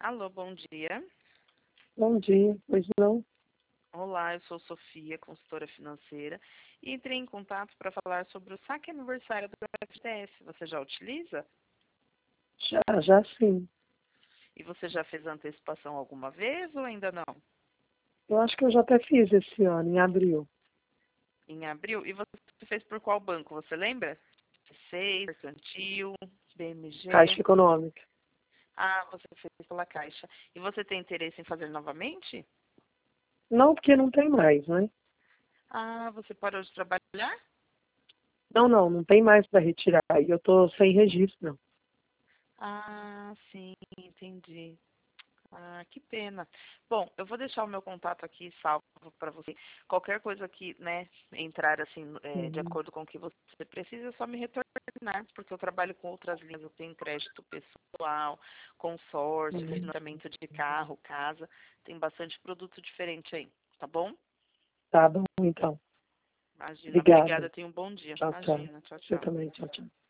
Alô, bom dia. Bom dia, pois não? Olá, eu sou Sofia, consultora financeira, e entrei em contato para falar sobre o saque aniversário do FGTS. Você já utiliza? Já sim. E você já fez antecipação alguma vez ou ainda não? Eu acho que eu já até fiz esse ano, em abril. Em abril? E você fez por qual banco? Você lembra? C6, Mercantil, Caixa BMG. Econômica. Ah, você fez pela Caixa. E você tem interesse em fazer novamente? Não, porque não tem mais, né? Ah, você parou de trabalhar? Não tem mais para retirar. E eu tô sem registro, não. Ah, sim, entendi. Ah, que pena. Bom, eu vou deixar o meu contato aqui salvo para você. Qualquer coisa que, né, entrar assim, de Uhum. acordo com o que você precisa, é só me retornar, porque eu trabalho com outras linhas. Eu tenho crédito pessoal, consórcio, Uhum. financiamento de carro, casa. Tem bastante produto diferente aí, tá bom? Tá bom, então. Imagina. Obrigada. Obrigada, tenha um bom dia. Tchau, tchau. Imagina. Tchau, Você tchau. também, tchau, tchau.